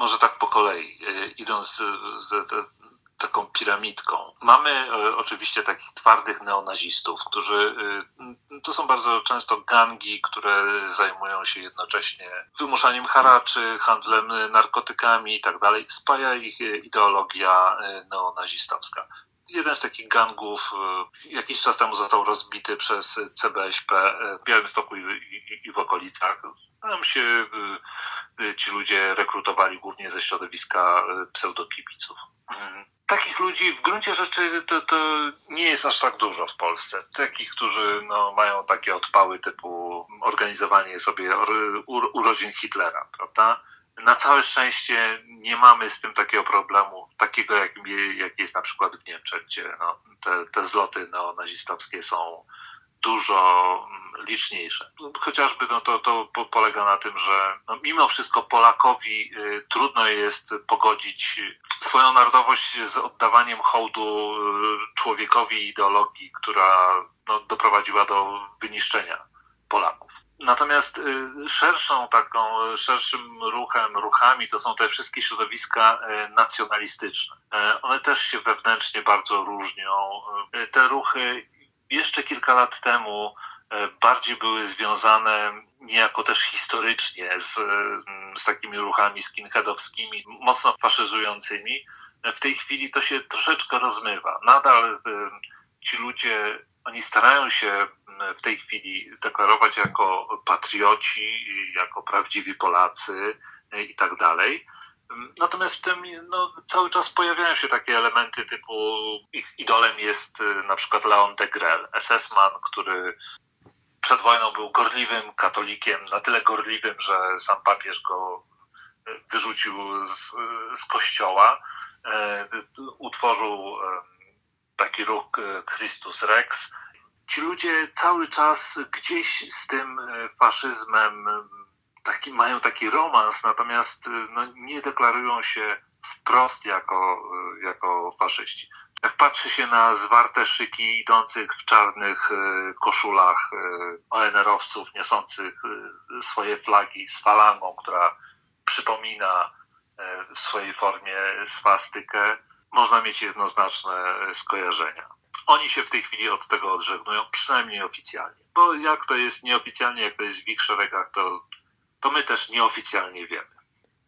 Może tak po kolei, idąc taką piramidką. Mamy oczywiście takich twardych neonazistów, którzy to są bardzo często gangi, które zajmują się jednocześnie wymuszaniem haraczy, handlem narkotykami i tak dalej. Spaja ich ideologia neonazistowska. Jeden z takich gangów jakiś czas temu został rozbity przez CBŚP w Białymstoku i w okolicach. Tam się ci ludzie rekrutowali głównie ze środowiska pseudokibiców. Takich ludzi w gruncie rzeczy to nie jest aż tak dużo w Polsce. Takich, którzy mają takie odpały typu organizowanie sobie urodzin Hitlera, prawda? Na całe szczęście nie mamy z tym takiego problemu, takiego jak jest na przykład w Niemczech, gdzie te zloty neonazistowskie są dużo liczniejsze. Chociażby to polega na tym, że mimo wszystko Polakowi trudno jest pogodzić swoją narodowość z oddawaniem hołdu człowiekowi i ideologii, która doprowadziła do wyniszczenia Polaków. Natomiast szerszym ruchami to są te wszystkie środowiska nacjonalistyczne. One też się wewnętrznie bardzo różnią. Te ruchy jeszcze kilka lat temu bardziej były związane niejako też historycznie z takimi ruchami skinheadowskimi, mocno faszyzującymi. W tej chwili to się troszeczkę rozmywa. Nadal ci ludzie, oni starają się w tej chwili deklarować jako patrioci, jako prawdziwi Polacy i tak dalej. Natomiast w tym cały czas pojawiają się takie elementy typu ich idolem jest na przykład Leon Degrelle, SS-man, który przed wojną był gorliwym katolikiem, na tyle gorliwym, że sam papież go wyrzucił z kościoła. Utworzył taki ruch Christus Rex. Ci ludzie cały czas gdzieś z tym faszyzmem mają taki romans, natomiast nie deklarują się wprost jako faszyści. Jak patrzy się na zwarte szyki idących w czarnych koszulach ONR-owców niosących swoje flagi z falangą, która przypomina w swojej formie swastykę, można mieć jednoznaczne skojarzenia. Oni się w tej chwili od tego odżegnują, przynajmniej oficjalnie. Bo jak to jest nieoficjalnie, jak to jest w ich szeregach, to my też nieoficjalnie wiemy.